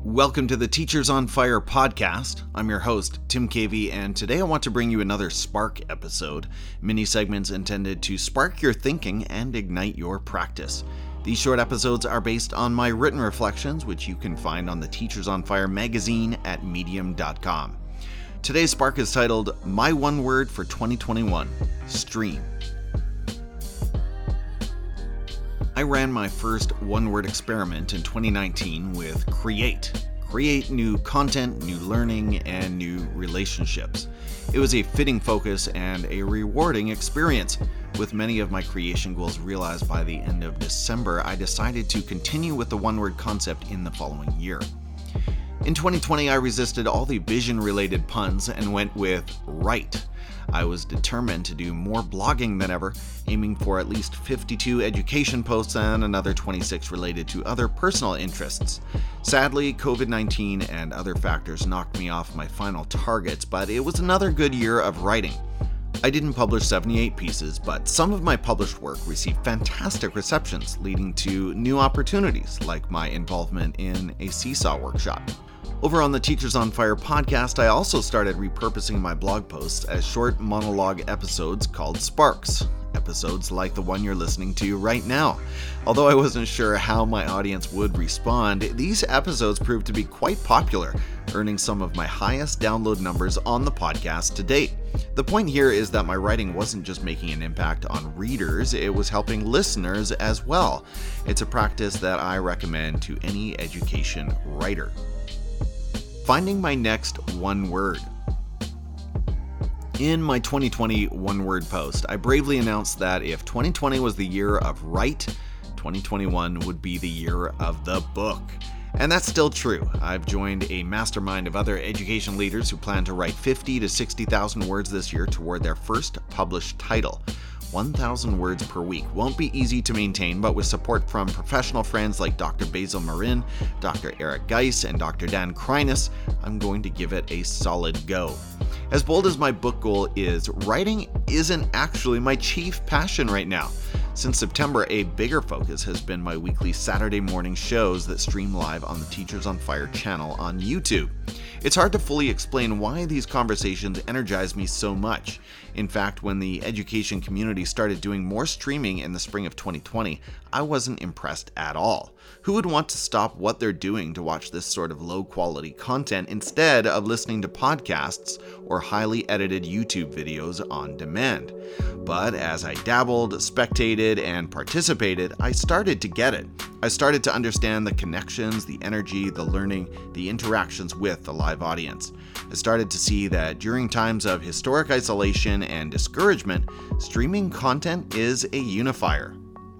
Welcome to the Teachers on Fire podcast. I'm your host, Tim Cavey, and today I want to bring you another Spark episode, mini segments intended to spark your thinking and ignite your practice. These short episodes are based on my written reflections, which you can find on the Teachers on Fire magazine at medium.com. Today's Spark is titled, My One Word for 2021, Stream. I ran my first one-word experiment in 2019 with Create. Create new content, new learning, and new relationships. It was a fitting focus and a rewarding experience. With many of my creation goals realized by the end of December, I decided to continue with the one-word concept in the following year. In 2020, I resisted all the vision-related puns and went with write. I was determined to do more blogging than ever, aiming for at least 52 education posts and another 26 related to other personal interests. Sadly, COVID-19 and other factors knocked me off my final targets, but it was another good year of writing. I didn't publish 78 pieces, but some of my published work received fantastic receptions, leading to new opportunities, like my involvement in a seesaw workshop. Over on the Teachers on Fire podcast, I also started repurposing my blog posts as short monologue episodes called Sparks, episodes like the one you're listening to right now. Although I wasn't sure how my audience would respond, these episodes proved to be quite popular, earning some of my highest download numbers on the podcast to date. The point here is that my writing wasn't just making an impact on readers, it was helping listeners as well. It's a practice that I recommend to any education writer. Finding my next one word. In my 2020 one-word post, I bravely announced that if 2020 was the year of write, 2021 would be the year of the book. And that's still true. I've joined a mastermind of other education leaders who plan to write 50 to 60,000 words this year toward their first published title. 1,000 words per week won't be easy to maintain, but with support from professional friends like Dr. Basil Marin, Dr. Eric Geis, and Dr. Dan Kreines, I'm going to give it a solid go. As bold as my book goal is, writing isn't actually my chief passion right now. Since September, a bigger focus has been my weekly Saturday morning shows that stream live on the Teachers on Fire channel on YouTube. It's hard to fully explain why these conversations energize me so much. In fact, when the education community started doing more streaming in the spring of 2020, I wasn't impressed at all. Who would want to stop what they're doing to watch this sort of low-quality content instead of listening to podcasts or highly edited YouTube videos on demand? But as I dabbled, spectated, and participated, I started to get it. I started to understand the connections, the energy, the learning, the interactions with the live audience. I started to see that during times of historic isolation and discouragement, streaming content is a unifier.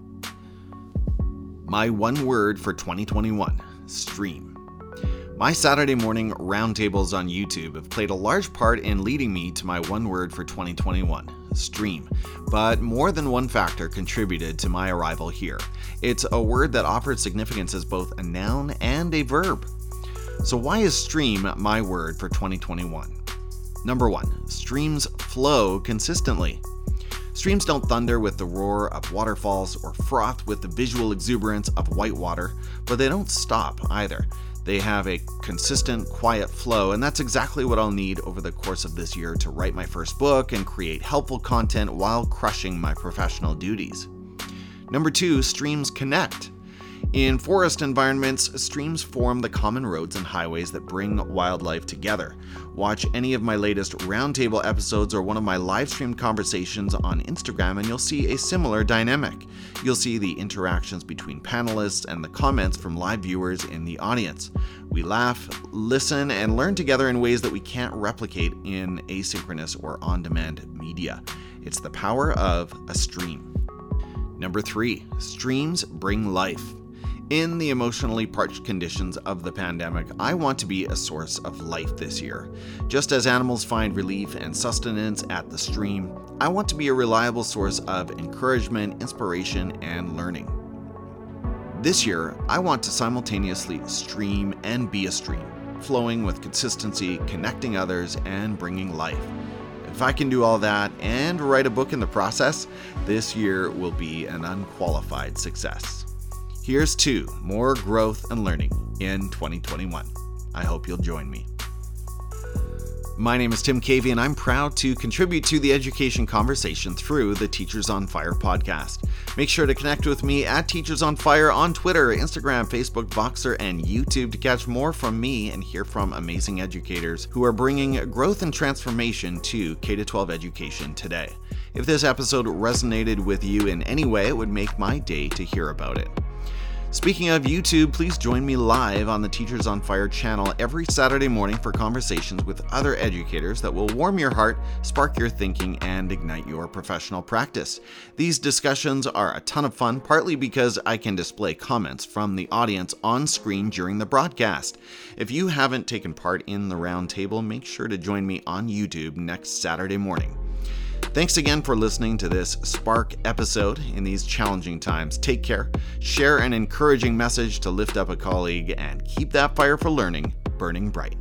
My one word for 2021, stream. My Saturday morning roundtables on YouTube have played a large part in leading me to my one word for 2021, stream. But more than one factor contributed to my arrival here. It's a word that offers significance as both a noun and a verb. So why is stream my word for 2021? Number 1, streams flow consistently. Streams don't thunder with the roar of waterfalls or froth with the visual exuberance of whitewater, but they don't stop either. They have a consistent, quiet flow, and that's exactly what I'll need over the course of this year to write my first book and create helpful content while crushing my professional duties. Number 2, streams connect. In forest environments, streams form the common roads and highways that bring wildlife together. Watch any of my latest roundtable episodes or one of my live streamed conversations on Instagram and you'll see a similar dynamic. You'll see the interactions between panelists and the comments from live viewers in the audience. We laugh, listen, and learn together in ways that we can't replicate in asynchronous or on-demand media. It's the power of a stream. Number 3, streams bring life. In the emotionally parched conditions of the pandemic, I want to be a source of life this year. Just as animals find relief and sustenance at the stream, I want to be a reliable source of encouragement, inspiration, and learning. This year, I want to simultaneously stream and be a stream, flowing with consistency, connecting others, and bringing life. If I can do all that and write a book in the process, this year will be an unqualified success. Here's to more growth and learning in 2021. I hope you'll join me. My name is Tim Cavey, and I'm proud to contribute to the education conversation through the Teachers on Fire podcast. Make sure to connect with me at Teachers on Fire on Twitter, Instagram, Facebook, Voxer, and YouTube to catch more from me and hear from amazing educators who are bringing growth and transformation to K-12 education today. If this episode resonated with you in any way, it would make my day to hear about it. Speaking of YouTube, please join me live on the Teachers on Fire channel every Saturday morning for conversations with other educators that will warm your heart, spark your thinking, and ignite your professional practice. These discussions are a ton of fun, partly because I can display comments from the audience on screen during the broadcast. If you haven't taken part in the roundtable, make sure to join me on YouTube next Saturday morning. Thanks again for listening to this Spark episode in these challenging times. Take care, share an encouraging message to lift up a colleague, and keep that fire for learning burning bright.